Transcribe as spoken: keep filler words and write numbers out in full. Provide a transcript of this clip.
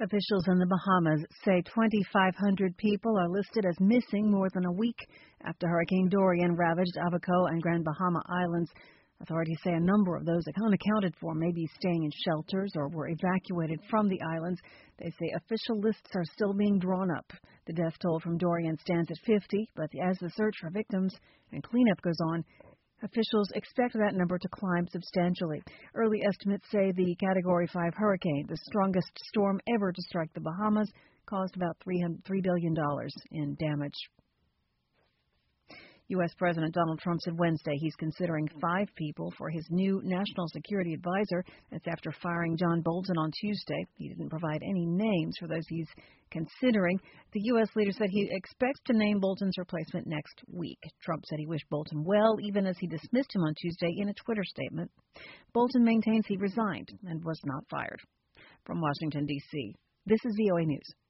Officials in the Bahamas say twenty-five hundred people are listed as missing more than a week after Hurricane Dorian ravaged Abaco and Grand Bahama Islands. Authorities say a number of those unaccounted for may be staying in shelters or were evacuated from the islands. They say official lists are still being drawn up. The death toll from Dorian stands at fifty, but as the search for victims and cleanup goes on, officials expect that number to climb substantially. Early estimates say the Category five hurricane, the strongest storm ever to strike the Bahamas, caused about three billion dollars in damage. U S. President Donald Trump said Wednesday he's considering five people for his new national security advisor. That's after firing John Bolton on Tuesday. He didn't provide any names for those he's considering. The U S leader said he expects to name Bolton's replacement next week. Trump said he wished Bolton well, even as he dismissed him on Tuesday in a Twitter statement. Bolton maintains he resigned and was not fired. From Washington, D C, this is V O A News.